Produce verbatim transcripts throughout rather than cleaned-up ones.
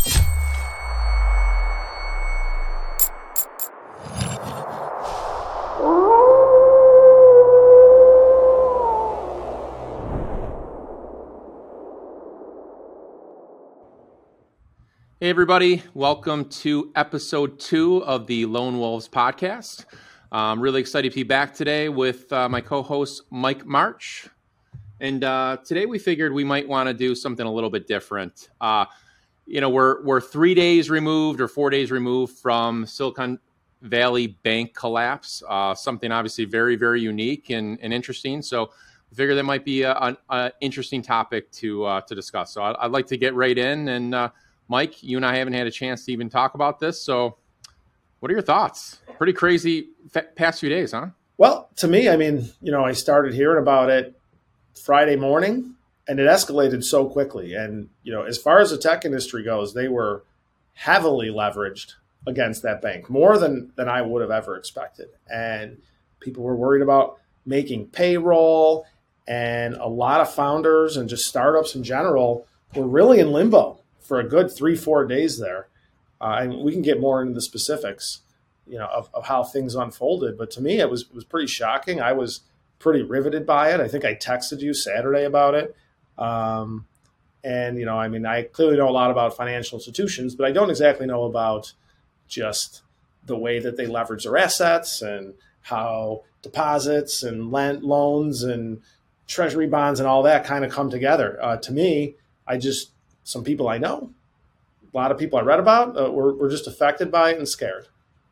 Hey, everybody. Welcome to episode two of the Lone Wolves podcast. I'm really excited to be back today with uh, my co-host, Mike March. And uh, today we figured we might want to do something a little bit different. Uh, you know, we're we're three days removed or four days removed from Silicon Valley Bank collapse, uh, something obviously very, very unique and, and interesting. So I figured that might be an interesting topic to uh, to discuss. So I'd, I'd like to get right in and uh, Mike, you and I haven't had a chance to even talk about this. So what are your thoughts? Pretty crazy past few days, huh? Well, to me, I mean, you know, I started hearing about it Friday morning and it escalated so quickly. And, you know, as far as the tech industry goes, they were heavily leveraged against that bank, more than, than I would have ever expected. And people were worried about making payroll, and a lot of founders and just startups in general were really in limbo for a good three, four days there. Uh, and we can get more into the specifics, you know, of, of how things unfolded. But to me, it was it was pretty shocking. I was pretty riveted by it. I think I texted you Saturday about it. Um, and, you know, I mean, I clearly know a lot about financial institutions, but I don't exactly know about just the way that they leverage their assets and how deposits and lent loans and treasury bonds and all that kind of come together. Uh, to me, I just, some people I know, a lot of people I read about, uh, were, were just affected by it and scared.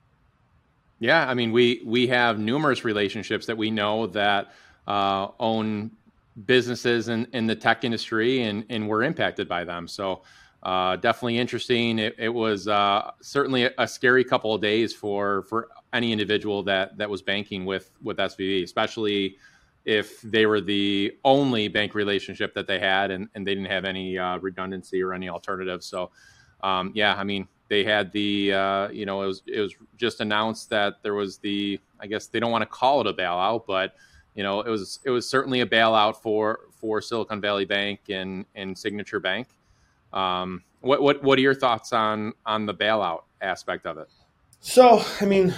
Yeah, I mean, we we have numerous relationships that we know that uh, own businesses in, in the tech industry, and, and we're impacted by them. So uh, definitely interesting. It, it was uh, certainly a, a scary couple of days for for any individual that that was banking with with S V B, especially if they were the only bank relationship that they had and, and they didn't have any uh, redundancy or any alternatives. So, um, yeah, I mean, they had the, uh, you know, it was it was just announced that there was the, I guess they don't want to call it a bailout, but, you know, it was it was certainly a bailout for for Silicon Valley Bank and, and Signature Bank. Um, what what what are your thoughts on on the bailout aspect of it? So, I mean,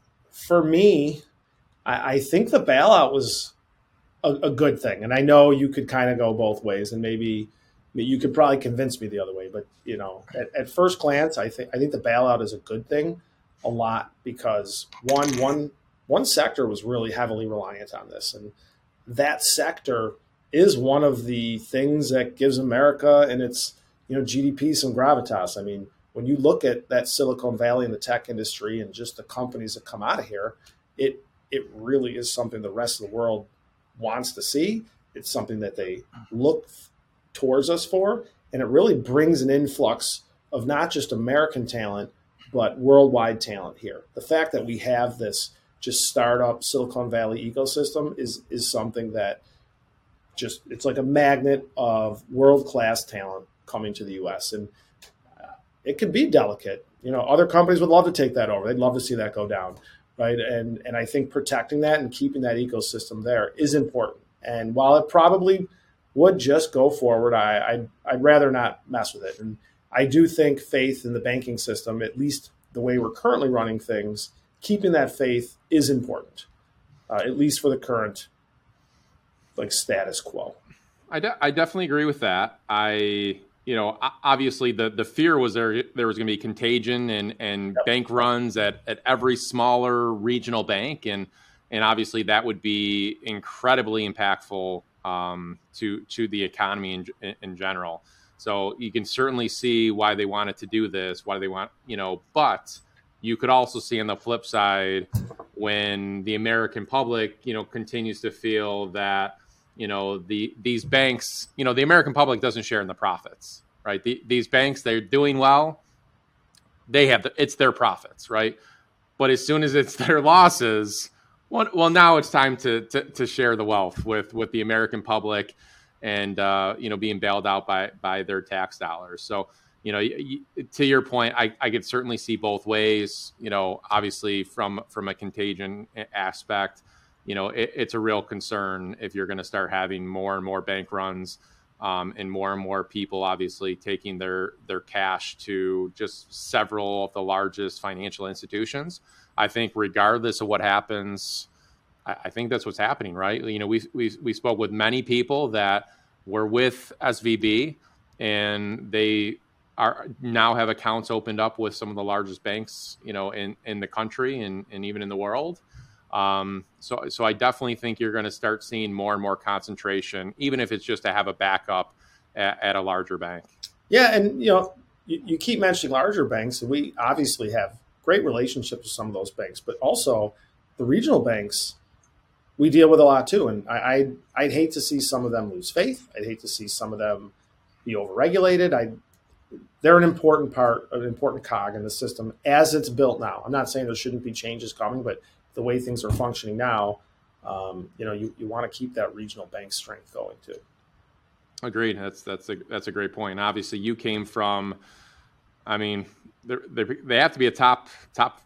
for me, I, I think the bailout was A, a good thing. And I know you could kind of go both ways, and maybe you could probably convince me the other way. But, you know, at, at first glance, I think I think the bailout is a good thing a lot because one, one, one sector was really heavily reliant on this. And that sector is one of the things that gives America and its, you know, G D P some gravitas. I mean, when you look at that Silicon Valley and the tech industry and just the companies that come out of here, it it really is something the rest of the world wants to see. It's something that they look towards us for, and it really brings an influx of not just American talent, but worldwide talent here. The fact that we have this just startup Silicon Valley ecosystem is is something that just, it's like a magnet of world-class talent coming to the U S, and uh, it can be delicate. You know, other companies would love to take that over. They'd love to see that go down. Right. And and I think protecting that and keeping that ecosystem there is important. And while it probably would just go forward, I, I'd, I'd rather not mess with it. And I do think faith in the banking system, at least the way we're currently running things, keeping that faith is important, uh, at least for the current like status quo. I, de- I definitely agree with that. I You know, obviously the, the fear was there there was going to be contagion and, and Yep. bank runs at, at every smaller regional bank. And and obviously that would be incredibly impactful um, to to the economy in, in general. So you can certainly see why they wanted to do this, why they want, you know, but you could also see on the flip side when the American public, you know, continues to feel that, you know, the these banks, you know, the American public doesn't share in the profits, right? The, these banks, they're doing well. They have the, it's their profits, right? But as soon as it's their losses, well, well now it's time to, to to share the wealth with with the American public, and uh, you know, being bailed out by by their tax dollars. So, you know, y- y- to your point, I, I could certainly see both ways. You know, obviously from from a contagion aspect, you know, it, it's a real concern if you're going to start having more and more bank runs Um, and more and more people obviously taking their their cash to just several of the largest financial institutions. I think regardless of what happens, I, I think that's what's happening, right? You know, we we we spoke with many people that were with S V B, and they are now have accounts opened up with some of the largest banks, you know, in in the country and and even in the world. Um, so, so I definitely think you're going to start seeing more and more concentration, even if it's just to have a backup at, at a larger bank. Yeah, and you know, you, you keep mentioning larger banks, and we obviously have great relationships with some of those banks, but also the regional banks we deal with a lot too. And I, I'd, I'd hate to see some of them lose faith. I'd hate to see some of them be overregulated. I, they're an important part, an important cog in the system as it's built now. I'm not saying there shouldn't be changes coming, but the way things are functioning now, um, you know, you, you want to keep that regional bank strength going too. Agreed. That's that's a that's a great point. Obviously, you came from, I mean, they they have to be a top top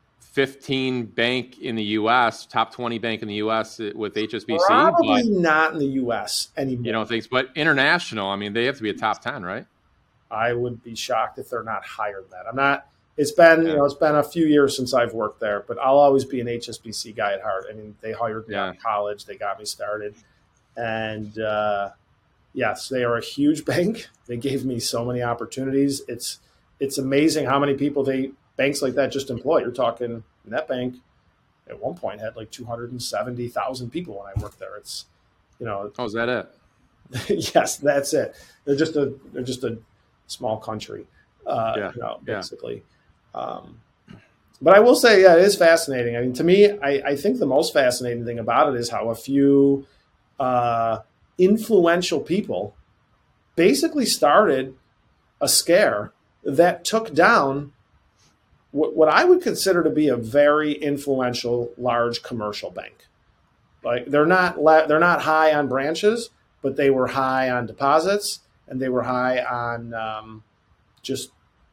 fifteen bank in the U S, top twenty bank in the U S with H S B C. Probably but, not in the U S anymore. You don't think, but international, I mean, they have to be a top ten, right? I would be shocked if they're not higher than that. I'm not. It's been, yeah. you know, it's been a few years since I've worked there, but I'll always be an H S B C guy at heart. I mean, they hired me yeah. out of college. They got me started. And, uh, yes, they are a huge bank. They gave me so many opportunities. It's it's amazing how many people they banks like that just employ. You're talking that bank at one point had like two hundred seventy thousand people when I worked there. It's, you know. Oh, is that it? Yes, that's it. They're just a they're just a small country, uh, yeah. you know, basically. Yeah. Um, but I will say, yeah, it is fascinating. I mean, to me, I, I think the most fascinating thing about it is how a few uh, influential people basically started a scare that took down what, what I would consider to be a very influential, large commercial bank. Like they're not they're not high on branches, but they were high on deposits, and they were high on um, just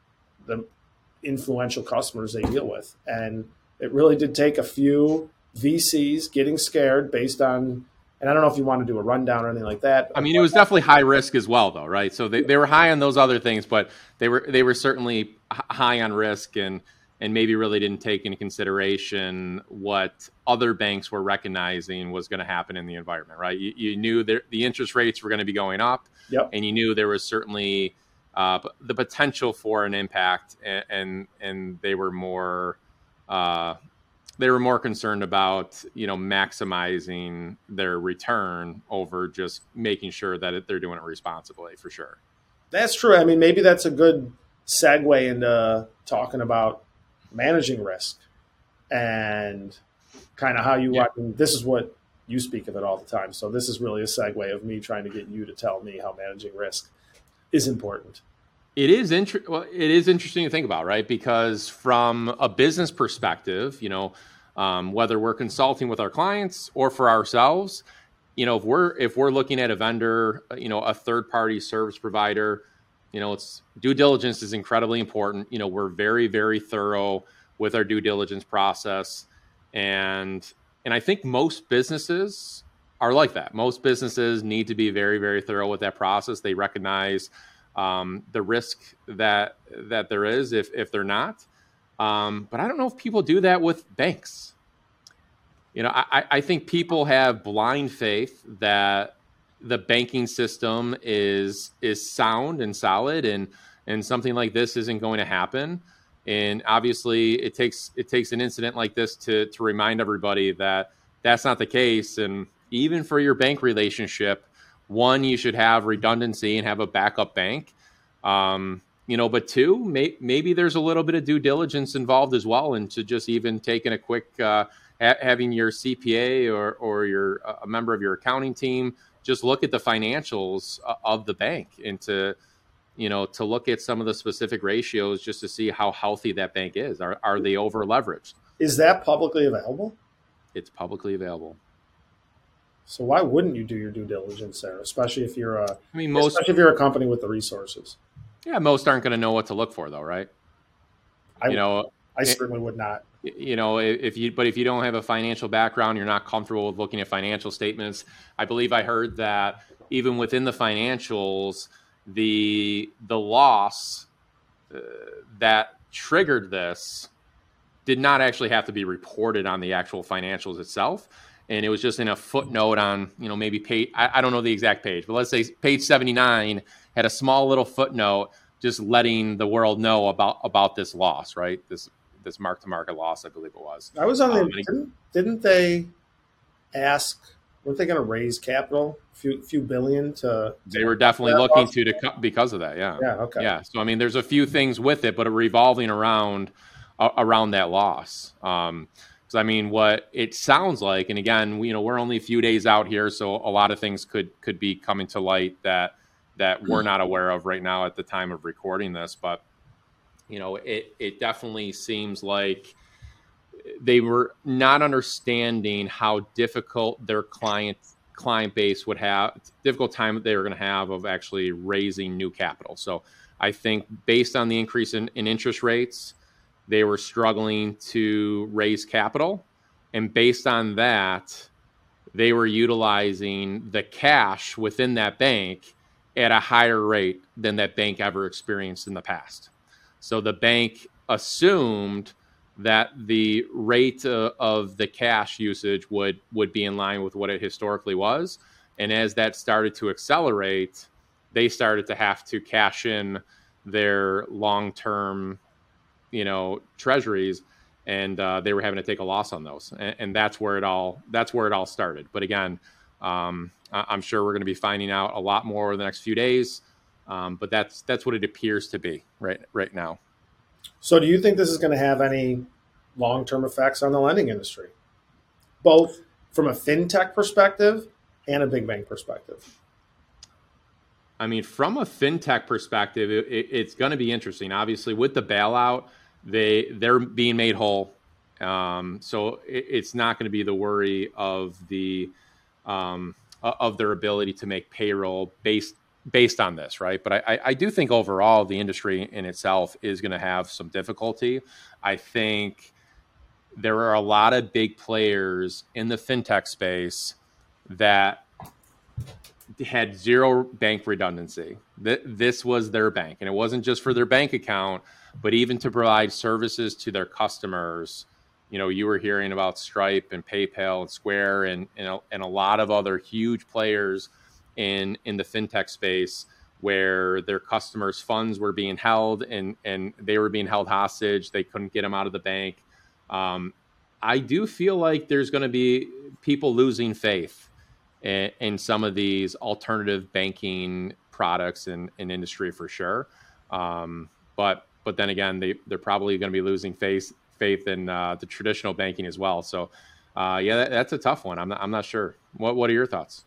the influential customers they deal with. And it really did take a few V Cs getting scared based on, and I don't know if you want to do a rundown or anything like that. I mean, it was definitely high risk as well, though, right? So they, they were high on those other things, but they were they were certainly high on risk and and maybe really didn't take into consideration what other banks were recognizing was going to happen in the environment, right? You, you knew that the interest rates were going to be going up, yep. and you knew there was certainly uh, the potential for an impact, and and, and they were more uh, they were more concerned about, you know, maximizing their return over just making sure that it, they're doing it responsibly, for sure. That's true. I mean, maybe that's a good segue into talking about managing risk and kind of how you yeah. I mean, this is what you speak of it all the time. So this is really a segue of me trying to get you to tell me how managing risk is important. It is inter- well, it is interesting to think about, right? Because from a business perspective, you know, um, whether we're consulting with our clients or for ourselves, you know, if we're if we're looking at a vendor, you know, a third party service provider, you know, it's due diligence is incredibly important. You know, we're very, very thorough with our due diligence process. And and I think most businesses are like that. Most businesses need to be very, very thorough with that process. They recognize um, the risk that that there is if if they're not. Um, but I don't know if people do that with banks. You know, I, I think people have blind faith that the banking system is is sound and solid, and and something like this isn't going to happen. And obviously, it takes it takes an incident like this to to remind everybody that that's not the case. And even for your bank relationship, one, you should have redundancy and have a backup bank. Um, you know, but two, may, maybe there's a little bit of due diligence involved as well, and to just even taking a quick uh, ha- having your C P A or or your a member of your accounting team just look at the financials of the bank and to, you know, to look at some of the specific ratios just to see how healthy that bank is. Are are they over leveraged? Is that publicly available? It's publicly available. So why wouldn't you do your due diligence there, especially if you're a, I mean, most, especially if you're a company with the resources? Yeah, most aren't going to know what to look for, though, right? I, you know, I certainly would not. You know, if you, but if you don't have a financial background, you're not comfortable with looking at financial statements. I believe I heard that even within the financials, the the loss uh, that triggered this did not actually have to be reported on the actual financials itself. And it was just in a footnote on, you know, maybe page, I, I don't know the exact page, but let's say page seventy-nine had a small little footnote just letting the world know about, about this loss, right? This, this mark-to-market loss, I believe it was. I was on the, um, didn't, didn't they ask, weren't they going to raise capital, a few, few billion to? They were definitely looking to, to because of that. Yeah. Yeah. Okay. Yeah. So, I mean, there's a few things with it, but revolving around, uh, around that loss. Um, I mean, what it sounds like, and again, we, you know, we're only a few days out here, so a lot of things could could be coming to light that that we're not aware of right now at the time of recording this. But you know, it it definitely seems like they were not understanding how difficult their client client base would have, difficult time that they were going to have of actually raising new capital. So I think based on the increase in, in interest rates, they were struggling to raise capital. And based on that, they were utilizing the cash within that bank at a higher rate than that bank ever experienced in the past. So the bank assumed that the rate uh, of the cash usage would, would be in line with what it historically was. And as that started to accelerate, they started to have to cash in their long-term you know, treasuries, and uh, they were having to take a loss on those, and, and that's where it all that's where it all started. But again, um, I, I'm sure we're going to be finding out a lot more over the next few days. Um, but that's that's what it appears to be right right now. So, do you think this is going to have any long-term effects on the lending industry, both from a fintech perspective and a big bank perspective? I mean, from a fintech perspective, it, it, it's going to be interesting. Obviously, with the bailout, they they're being made whole, um, so it, it's not going to be the worry of the um, of their ability to make payroll based based on this, right? But I, I do think overall the industry in itself is going to have some difficulty. I think there are a lot of big players in the fintech space that had zero bank redundancy. This was their bank, and it wasn't just for their bank account, but even to provide services to their customers. You know, you were hearing about Stripe and PayPal and Square and and a, and a lot of other huge players in in the fintech space where their customers' funds were being held and and they were being held hostage. They couldn't get them out of the bank. Um, I do feel like there's going to be people losing faith in, in some of these alternative banking products and in, in industry for sure. Um, but but then again, they they're probably going to be losing faith faith in uh, the traditional banking as well. So uh, yeah, that, that's a tough one. I'm not I'm not sure. What what are your thoughts?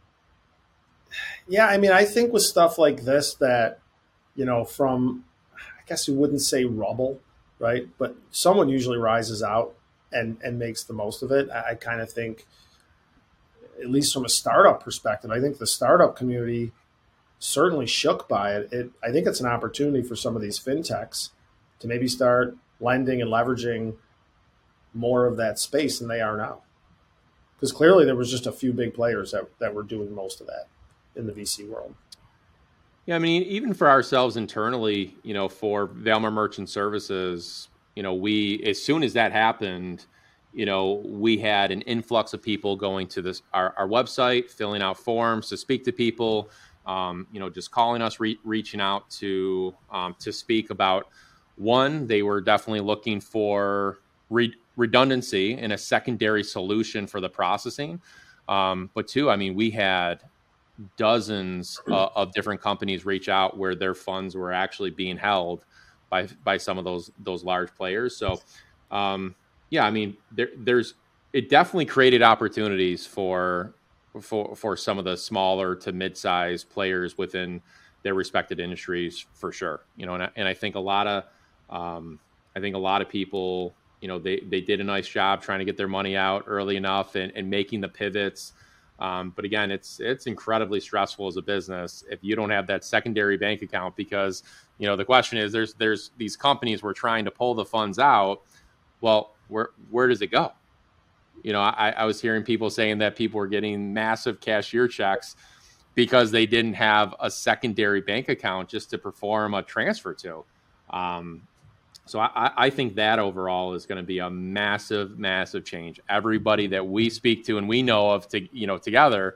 Yeah, I mean, I think with stuff like this that, you know, from, I guess you wouldn't say rubble, right? But someone usually rises out and, and makes the most of it. I, I kind of think, at least from a startup perspective, I think the startup community certainly shook by it. it. I think it's an opportunity for some of these fintechs to maybe start lending and leveraging more of that space than they are now. Because clearly there was just a few big players that, that were doing most of that in the V C world. Yeah, I mean, even for ourselves internally, you know, for Valmer Merchant Services, you know, we, as soon as that happened, you know, we had an influx of people going to this, our, our website, filling out forms to speak to people, um, you know, just calling us, re- reaching out to, um, to speak about, one, they were definitely looking for re- redundancy and a secondary solution for the processing. Um, but two, I mean, we had dozens uh, of different companies reach out where their funds were actually being held by by some of those those large players. So, um, yeah, I mean, there, there's it definitely created opportunities for for for some of the smaller to mid-sized players within their respected industries for sure. You know, and I, and I think a lot of um, I think a lot of people, you know, they they did a nice job trying to get their money out early enough and, and making the pivots. Um, but again, it's it's incredibly stressful as a business if you don't have that secondary bank account, because, you know, the question is there's there's these companies were trying to pull the funds out. Well, where where does it go? You know, I, I was hearing people saying that people were getting massive cashier checks because they didn't have a secondary bank account just to perform a transfer to. Um, so I, I think that overall is going to be a massive, massive change. Everybody that we speak to and we know of, to you know, together,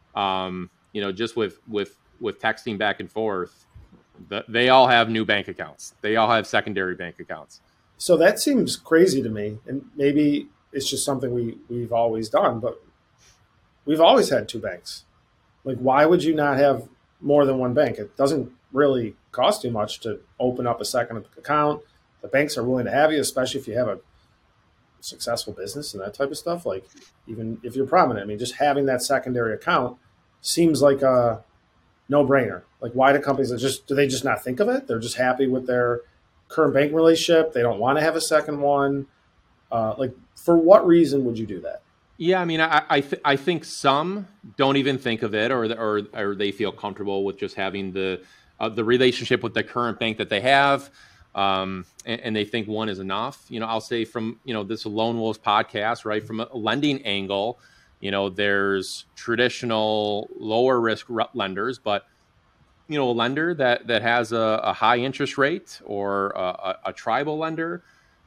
um, you know, just with with with texting back and forth, the, they all have new bank accounts. They all have secondary bank accounts. So that seems crazy to me, and maybe it's just something we we've always done, but we've always had two banks. Like, why would you not have more than one bank? It doesn't really cost you much to open up a second account. The banks are willing to have you, especially if you have a successful business and that type of stuff. Like, even if you're prominent, I mean, just having that secondary account seems like a no-brainer. Like, why do companies just do they just not think of it? They're just happy with their current bank relationship. They don't want to have a second one. Uh, like, for what reason would you do that? Yeah, I mean, I I, th- I think some don't even think of it, or or or they feel comfortable with just having the uh, the relationship with the current bank that they have, um, and, and they think one is enough. You know, I'll say from you know this Lone Wolves podcast, right, from a lending angle, you know, there's traditional lower risk lenders, but you know, a lender that that has a, a high interest rate or a, a, a tribal lender,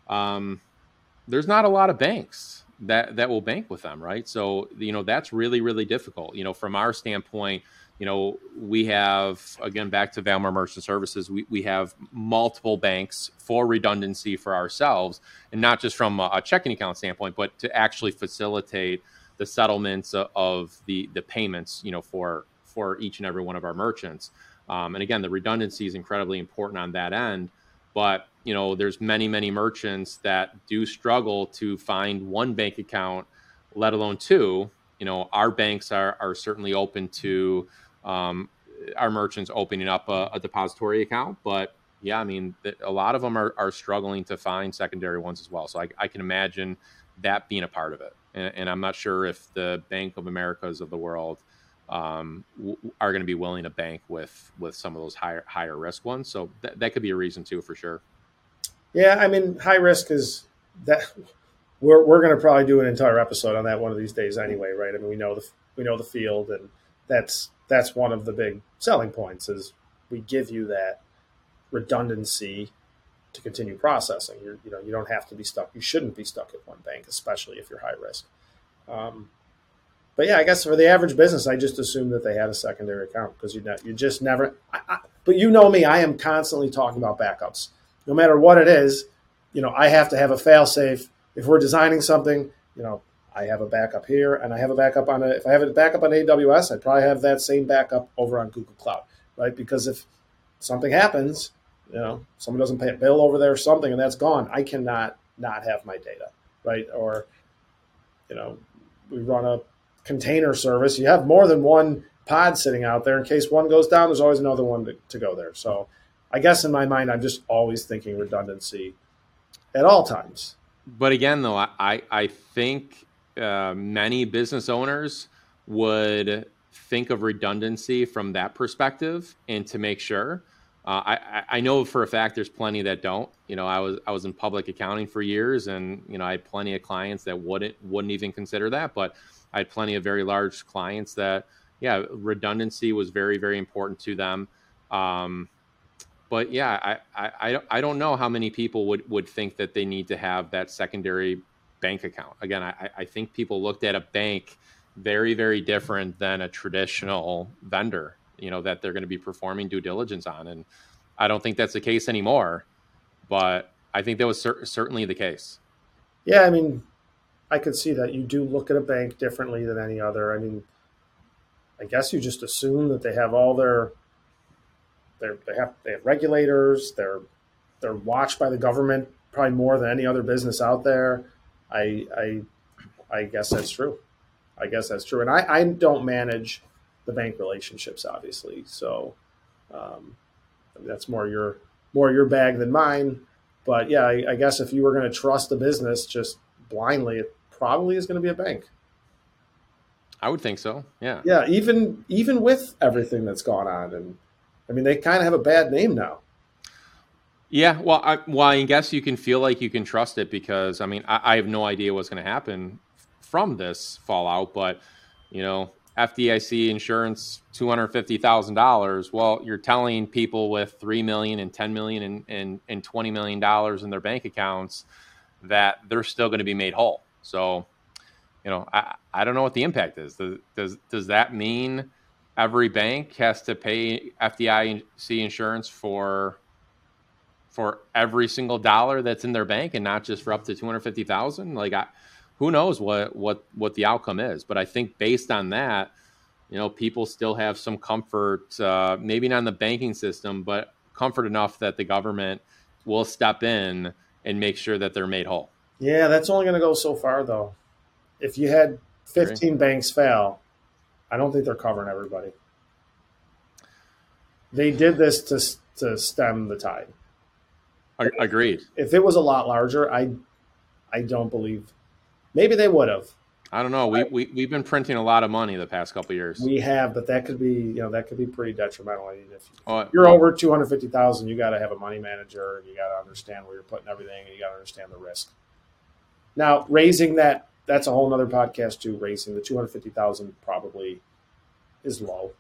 um, there's not a lot of banks that that will bank with them, right? So, you know, that's really, really difficult. You know, from our standpoint, you know, we have, again, back to Valmar Merchant Services, we, we have multiple banks for redundancy for ourselves, and not just from a, a checking account standpoint, but to actually facilitate the settlements of, of the the payments, you know, for for each and every one of our merchants. Um, and again, the redundancy is incredibly important on that end. But, you know, there's many, many merchants that do struggle to find one bank account, let alone two. You know, our banks are are certainly open to um, our merchants opening up a, a depository account. But yeah, I mean, a lot of them are, are struggling to find secondary ones as well. So I, I can imagine that being a part of it. And, and I'm not sure if the Bank of Americas of the world um, w- are going to be willing to bank with, with some of those higher, higher risk ones. So th- that could be a reason too, for sure. Yeah. I mean, high risk is that we're, we're going to probably do an entire episode on that one of these days anyway. Right. I mean, we know the, we know the field, and that's, that's one of the big selling points is we give you that redundancy to continue processing. You're, you know, you don't have to be stuck. You shouldn't be stuck at one bank, especially if you're high risk. Um, But yeah, I guess for the average business, I just assume that they had a secondary account because you you just never. I, I, but you know me, I am constantly talking about backups. No matter what it is, you know, I have to have a fail safe. If we're designing something, you know, I have a backup here, and I have a backup on a. If I have a backup on A W S, I'd probably have that same backup over on Google Cloud, right? Because if something happens, you know, someone doesn't pay a bill over there or something, and that's gone, I cannot not have my data, right? Or, you know, we run a container service. You have more than one pod sitting out there. In case one goes down, there's always another one to, to go there. So I guess in my mind, I'm just always thinking redundancy at all times. But again, though, I, I think uh, many business owners would think of redundancy from that perspective and to make sure. Uh, I, I know for a fact there's plenty that don't. You know, I was I was in public accounting for years, and you know I had plenty of clients that wouldn't wouldn't even consider that. But I had plenty of very large clients that, yeah, redundancy was very, very important to them. Um, but yeah, I, I, I don't know how many people would, would think that they need to have that secondary bank account. Again, I, I think people looked at a bank very, very different than a traditional vendor, you know, that they're going to be performing due diligence on. And I don't think that's the case anymore, but I think that was cer- certainly the case. Yeah, I mean, I could see that you do look at a bank differently than any other. I mean, I guess you just assume that they have all their, their they have they have regulators. They're they're watched by the government probably more than any other business out there. I I I guess that's true. I guess that's true. And I, I don't manage the bank relationships, obviously. So um, that's more your more your bag than mine. But yeah, I, I guess if you were going to trust a business just blindly, it probably is going to be a bank. I would think so. Yeah. Yeah. Even, even with everything that's gone on. And I mean, they kind of have a bad name now. Yeah. Well, I, well, I guess you can feel like you can trust it because I mean, I, I have no idea what's going to happen from this fallout, but you know, F D I C insurance two hundred fifty thousand dollars. Well, you're telling people with three million dollars and ten million dollars and, and, and twenty million dollars in their bank accounts that they're still going to be made whole. So, you know, I, I don't know what the impact is. Does, does, does that mean every bank has to pay F D I C insurance for for every single dollar that's in their bank and not just for up to two hundred fifty thousand? Like, I, who knows what, what, what the outcome is. But I think based on that, you know, people still have some comfort, uh, maybe not in the banking system, but comfort enough that the government will step in and make sure that they're made whole. Yeah, that's only going to go so far, though. If you had fifteen banks fail, I don't think they're covering everybody. They did this to to stem the tide. Agreed. If it was a lot larger, I I don't believe. Maybe they would have. I don't know. We, we, we've been printing a lot of money the past couple of years. We have, but that could be, you know, that could be pretty detrimental. If, if oh, you're well, over two hundred fifty thousand, you got to have a money manager, and you got to understand where you're putting everything, and you got to understand the risk. Now, raising that, that's a whole nother podcast too. Raising the two hundred fifty thousand probably is low.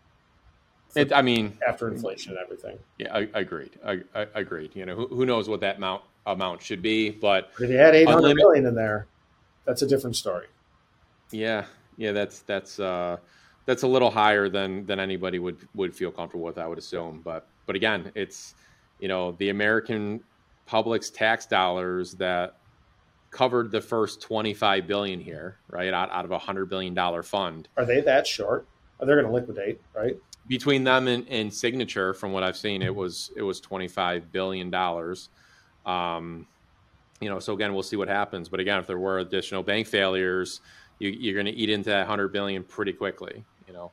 It, I mean, after inflation and everything. Yeah, I, I agreed. I, I agreed. You know, who, who knows what that amount amount should be, but if you had eight hundred unlimited, million in there, that's a different story. Yeah, yeah, that's that's uh, that's a little higher than than anybody would would feel comfortable with, I would assume. But but again, it's, you know, the American public's tax dollars that covered the first twenty-five billion here, right, out, out of a hundred billion dollar fund. Are they that short? Are they going to liquidate, right? Between them and, and Signature, from what I've seen, it was it was twenty-five billion dollars. Um, you know, so again, we'll see what happens. But again, if there were additional bank failures, you, you're going to eat into that hundred billion pretty quickly. You know.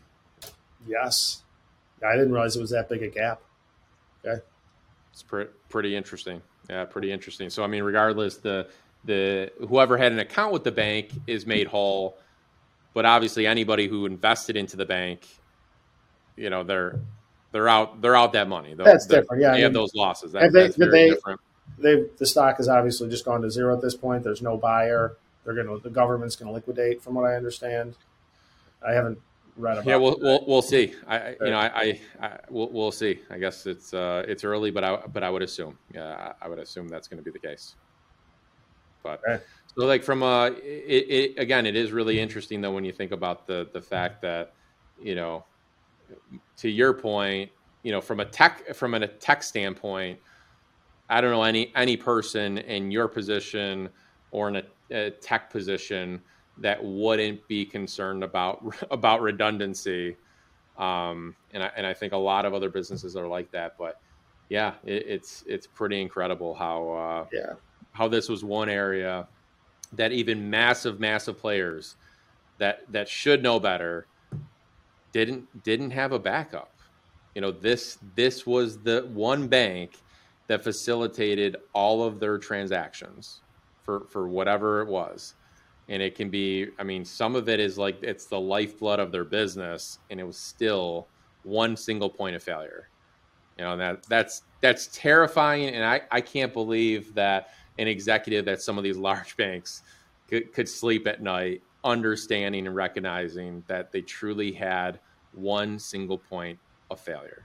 Yes, I didn't realize it was that big a gap. Okay, it's pretty pretty interesting. Yeah, pretty interesting. So I mean, regardless, the the whoever had an account with the bank is made whole, but obviously anybody who invested into the bank, you know, they're they're out they're out that money. They're, that's different. Yeah, they I have mean, those losses. That, they, that's very they, different. They the stock has obviously just gone to zero at this point. There's no buyer. They're gonna the government's gonna liquidate, from what I understand. I haven't read about. Yeah, we'll we'll, we'll see. I you know I, I, I we'll, we'll see. I guess it's uh, it's early, but I but I would assume yeah I would assume that's going to be the case. But okay. So like from a it, it again, it is really interesting though when you think about the the fact that, you know, to your point, you know, from a tech from a tech standpoint, I don't know any any person in your position or in a, a tech position that wouldn't be concerned about about redundancy, um, and I and I think a lot of other businesses are like that. But yeah, it, it's it's pretty incredible how uh, yeah how this was one area that even massive massive players that that should know better didn't didn't have a backup. You know, this this was the one bank that facilitated all of their transactions for for whatever it was. And it can be, I mean, some of it is like it's the lifeblood of their business, and it was still one single point of failure. You know, and that that's that's terrifying, and I, I can't believe that an executive at some of these large banks could, could sleep at night understanding and recognizing that they truly had one single point of failure.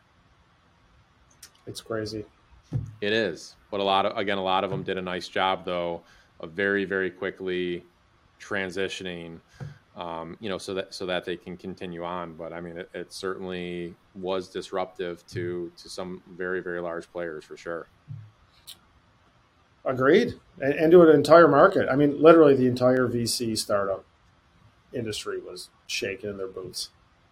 It's crazy. It is. But a lot of, again, a lot of them did a nice job, though, of very, very quickly transitioning, um, you know, so that so that they can continue on. But I mean, it, it certainly was disruptive to to some very, very large players for sure. Agreed. And, and to an entire market. I mean, literally the entire V C startup industry was shaking in their boots.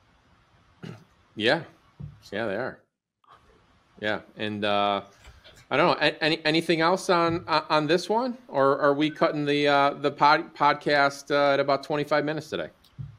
Yeah. Yeah, they are. Yeah. And uh, I don't know. Any anything else on on this one, or are we cutting the uh, the pod, podcast uh, at about twenty-five minutes today?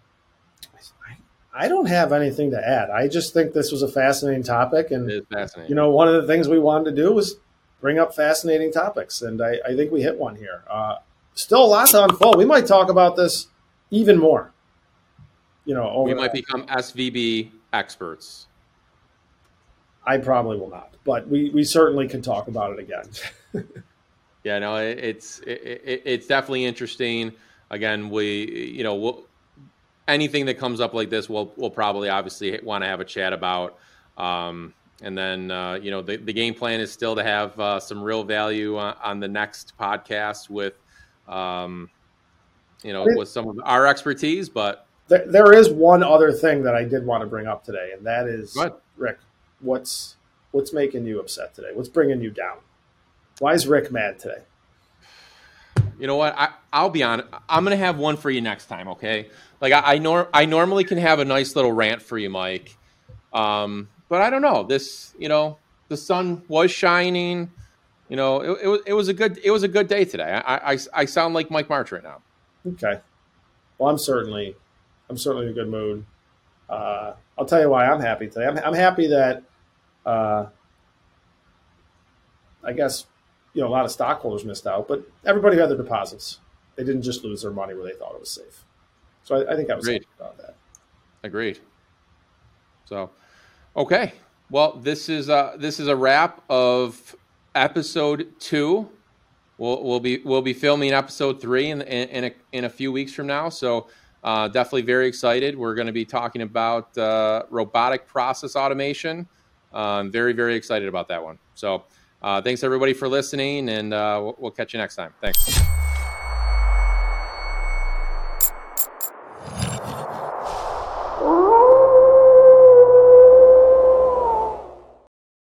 I don't have anything to add. I just think this was a fascinating topic, and it is fascinating. You know, one of the things we wanted to do was bring up fascinating topics, and I, I think we hit one here. Uh, still a lot to unfold. We might talk about this even more. You know, over we might that. become S V B experts. I probably will not, but we, we certainly can talk about it again. Yeah, no, it, it's it, it, it's definitely interesting. Again, we you know we'll, anything that comes up like this, we'll we'll probably obviously want to have a chat about. Um, and then uh, you know the, the game plan is still to have uh, some real value on, on the next podcast with um, you know with some of our expertise. But there, there is one other thing that I did want to bring up today, and that is, Rick, what's what's making you upset today? What's bringing you down? Why is Rick mad today? You know what? I, I'll be honest. I'm going to have one for you next time, okay? Like, I I, nor- I normally can have a nice little rant for you, Mike. Um, but I don't know. This, you know, the sun was shining. You know, it, it, was, it was a good it was a good day today. I, I, I sound like Mike March right now. Okay. Well, I'm certainly I'm certainly in a good mood. Uh, I'll tell you why I'm happy today. I'm, I'm happy that uh, I guess – you know, a lot of stockholders missed out, but everybody had their deposits. They didn't just lose their money where they thought it was safe. So I, I think I was happy about that. Agreed. So, okay. Well, this is a, this is a wrap of episode two. We'll we'll be we'll be filming episode three in in, in, a, in a few weeks from now. So uh, definitely very excited. We're going to be talking about uh, robotic process automation. Uh, I'm very very excited about that one. So. Uh, thanks, everybody, for listening, and uh, we'll, we'll catch you next time. Thanks.